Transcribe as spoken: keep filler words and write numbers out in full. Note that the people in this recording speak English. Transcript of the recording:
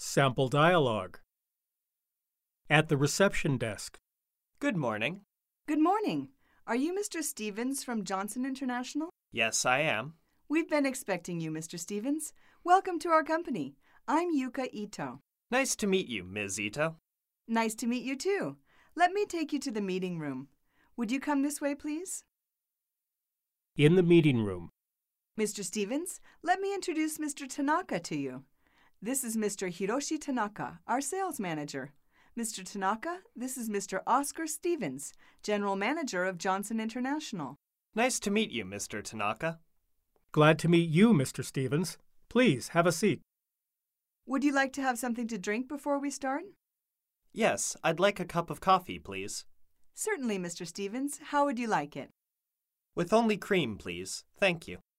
Sample dialogue. At the reception desk. Good morning. Good morning. Are you Mister Stevens from Johnson International? Yes, I am. We've been expecting you, Mister Stevens. Welcome to our company. I'm Yuka Ito. Nice to meet you, Miz Ito. Nice to meet you, too. Let me take you to the meeting room. Would you come this way, please? In the meeting room. Mister Stevens, let me introduce Mister Tanaka to you. This is Mister Hiroshi Tanaka, our sales manager. Mister Tanaka, this is Mister Oscar Stevens, General Manager of Johnson International. Nice to meet you, Mister Tanaka. Glad to meet you, Mister Stevens. Please, have a seat. Would you like to have something to drink before we start? Yes, I'd like a cup of coffee, please. Certainly, Mister Stevens. How would you like it? With only cream, please. Thank you.